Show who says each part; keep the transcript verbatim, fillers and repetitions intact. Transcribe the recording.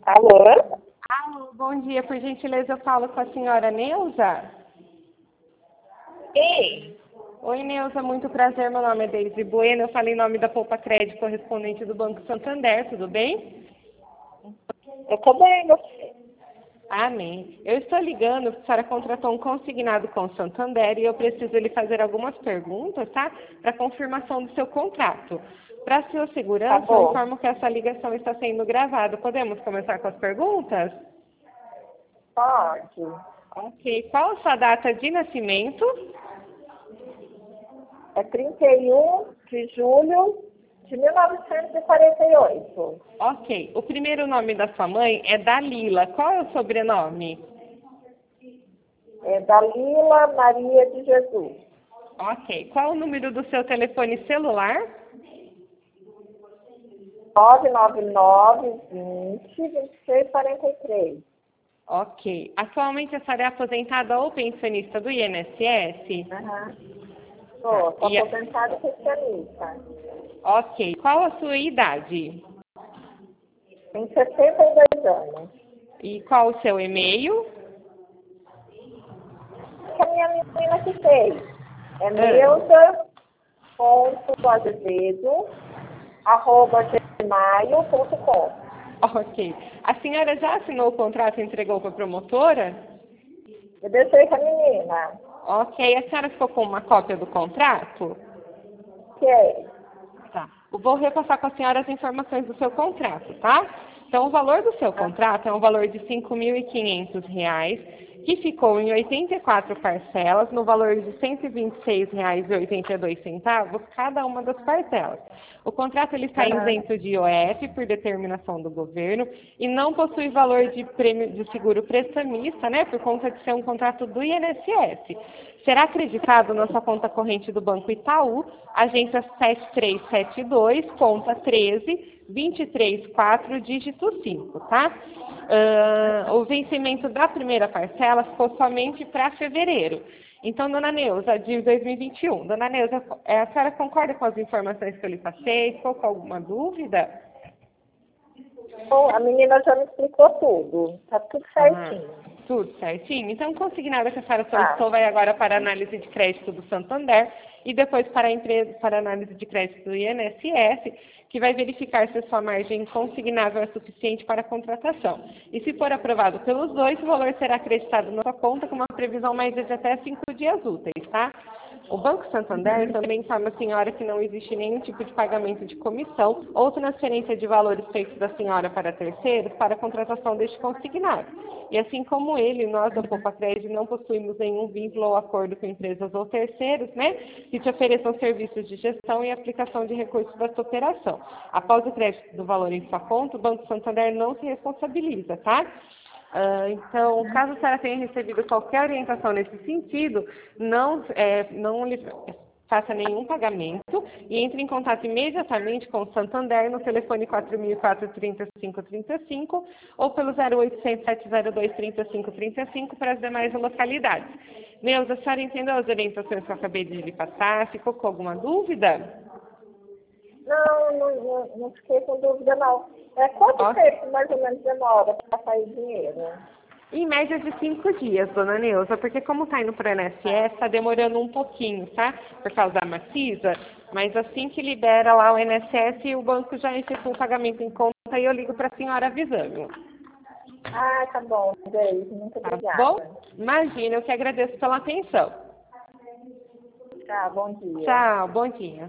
Speaker 1: Alô?
Speaker 2: Alô, bom dia. Por gentileza, eu falo com a senhora Neuza?
Speaker 1: Sim.
Speaker 2: Oi, Neuza, muito prazer. Meu nome é Deise Bueno. Eu falei em nome da Poupa Crédito, correspondente do Banco Santander, tudo bem?
Speaker 1: Eu tô bem, você.
Speaker 2: Amém. Eu estou ligando porque a senhora contratou um consignado com o Santander e eu preciso lhe fazer algumas perguntas, tá? Para confirmação do seu contrato. Para sua
Speaker 1: Tá
Speaker 2: segurança, eu
Speaker 1: bom.
Speaker 2: informo que essa ligação está sendo gravada. Podemos começar com as perguntas?
Speaker 1: Pode.
Speaker 2: Ok. Qual a sua data de nascimento?
Speaker 1: É trinta e um de julho de mil novecentos e quarenta e oito.
Speaker 2: Ok. O primeiro nome da sua mãe é Dalila. Qual é o sobrenome?
Speaker 1: É Dalila Maria de Jesus.
Speaker 2: Ok. Qual o número do seu telefone celular?
Speaker 1: nove nove nove, vinte, vinte e seis, quarenta e três.
Speaker 2: Ok. Atualmente a senhora é aposentada ou pensionista do I N S S?
Speaker 1: Aham.
Speaker 2: Tá.
Speaker 1: Tô, tô
Speaker 2: E a-
Speaker 1: aposentada e pensionista.
Speaker 2: Ok. Qual a sua idade?
Speaker 1: Tenho sessenta e dois anos.
Speaker 2: E qual o seu e-mail?
Speaker 1: Que a minha menina que fez. É
Speaker 2: Ah,
Speaker 1: neuza ponto azevedo arroba gmail ponto com.
Speaker 2: ok. A senhora já assinou o contrato e entregou para a promotora?
Speaker 1: Eu deixei com a menina.
Speaker 2: Ok. A senhora ficou com uma cópia do contrato?
Speaker 1: Que é?
Speaker 2: Tá. Eu vou repassar com a senhora as informações do seu contrato, tá? Então, o valor do seu
Speaker 1: Ah,
Speaker 2: contrato é um valor de cinco mil e quinhentos reais, que ficou em oitenta e quatro parcelas, no valor de cento e vinte e seis reais e oitenta e dois centavos, cada uma das parcelas. O contrato ele está
Speaker 1: aham.
Speaker 2: isento de I O F por determinação do governo e não possui valor de prêmio de seguro prestamista, né, por conta de ser um contrato do I N S S. Será acreditado na sua conta corrente do Banco Itaú, agência sete três sete dois, conta treze, vinte e três quatro, dígito cinco, tá? Ah, o vencimento da primeira parcela ficou somente para fevereiro. Então, dona Neuza, de dois mil e vinte e um. Dona Neuza, eh, a senhora concorda com as informações que eu lhe passei? Ficou com alguma dúvida?
Speaker 1: Bom, a menina já me explicou tudo. Tá tudo
Speaker 2: Ah,
Speaker 1: certinho.
Speaker 2: tudo certinho. Então, consignada que a senhora
Speaker 1: Tá.
Speaker 2: solicitou vai agora para análise de crédito do Santander e depois para a empresa, para análise de crédito do I N S S, que vai verificar se a sua margem consignável é suficiente para a contratação. E se for aprovado pelos dois, o valor será acreditado na sua conta com uma previsão mais de até cinco dias úteis, tá? O Banco Santander também informa a senhora que não existe nenhum tipo de pagamento de comissão ou transferência de valores feitos da senhora para terceiros para a contratação deste consignado. E assim como ele, nós da Poupa Crédito não possuímos nenhum vínculo ou acordo com empresas ou terceiros, né, que te ofereçam serviços de gestão e aplicação de recursos da sua operação. Após o crédito do valor em sua conta, o Banco Santander não se responsabiliza, tá? Ah, então, caso a senhora tenha recebido qualquer orientação nesse sentido, não, é, não lhe faça nenhum pagamento e entre em contato imediatamente com o Santander no telefone quatro mil e quatro, trinta e cinco, trinta e cinco ou pelo zero oitocentos, sete zero dois, trinta e cinco, trinta e cinco para as demais localidades. Neuza, a senhora entendeu as orientações que eu acabei de lhe passar? Ficou com alguma dúvida?
Speaker 1: Não, não, não, não fiquei com dúvida, não. É quanto
Speaker 2: Ó,
Speaker 1: tempo mais ou menos demora para sair o dinheiro?
Speaker 2: em média de cinco dias, dona Neuza, porque como está indo para o I N S S, está demorando um pouquinho, tá? Por causa da Macisa, mas assim que libera lá o I N S S, o banco já efetua o pagamento em conta e eu ligo para a senhora avisando.
Speaker 1: Ah, tá bom, beijo. Muito
Speaker 2: Tá bom?
Speaker 1: obrigada.
Speaker 2: Imagina, eu que agradeço pela atenção.
Speaker 1: Tá, bom dia.
Speaker 2: Tchau, bom dia.